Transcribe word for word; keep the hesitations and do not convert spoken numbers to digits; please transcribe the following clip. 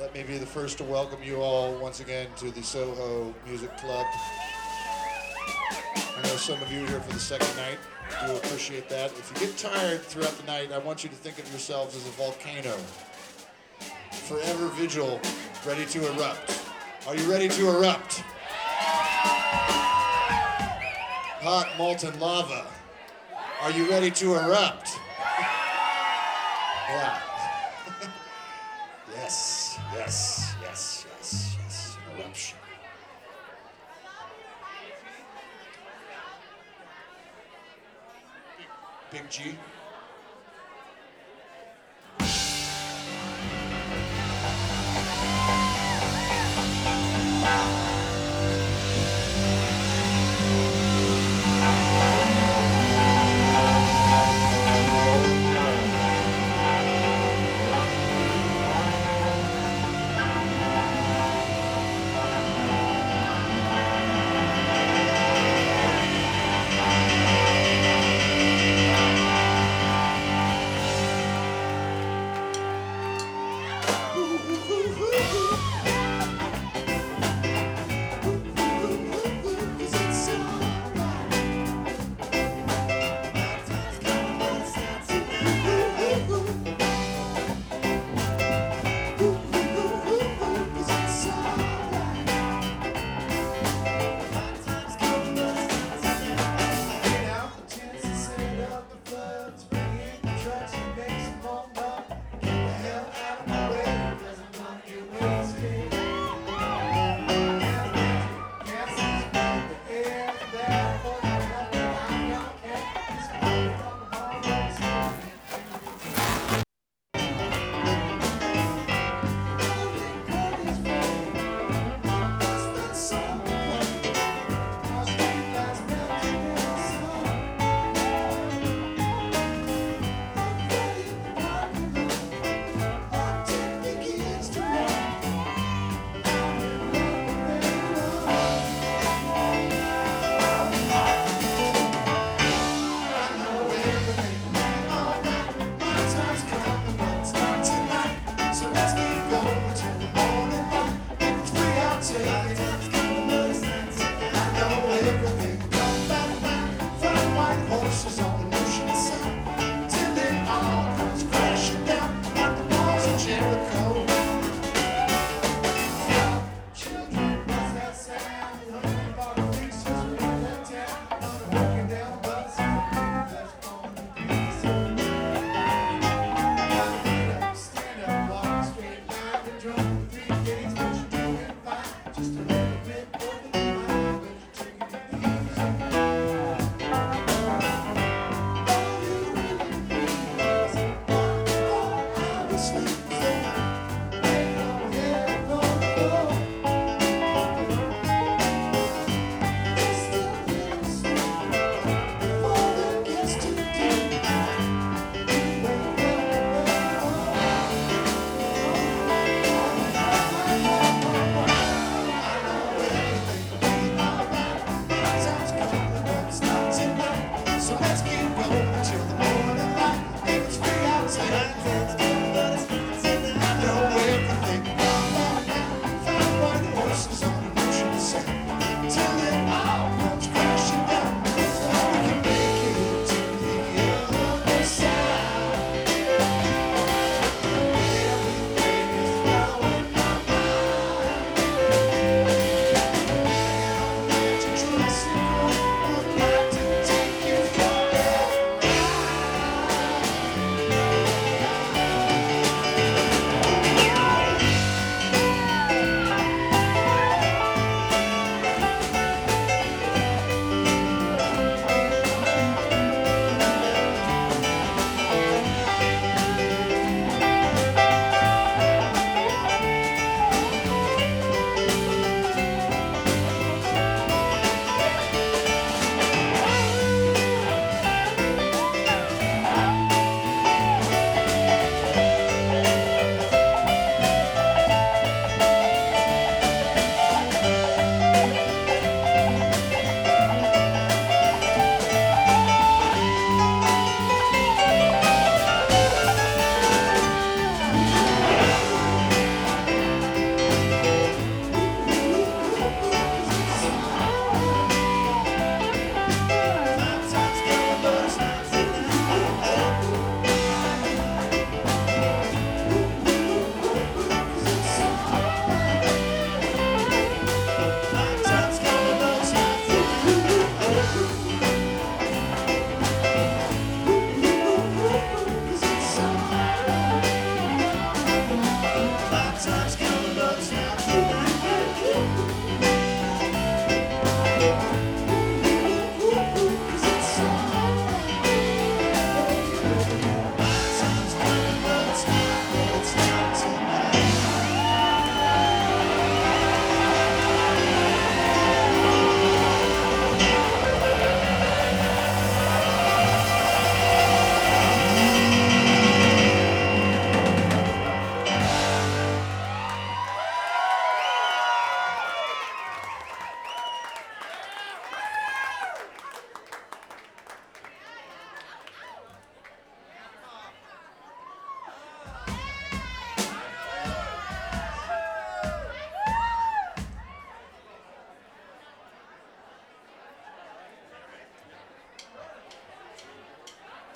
Let me be the first to welcome you all once again to the Soho Music Club. I know some of you are here for the second night. I do appreciate that. If you get tired throughout the night, I want you to think of yourselves as a volcano. Forever vigil, ready to erupt. Are you ready to erupt? Hot molten lava. Are you ready to erupt? Yeah. Yes, yes, yes, yes, yes. Eruption. Big G. Sweet.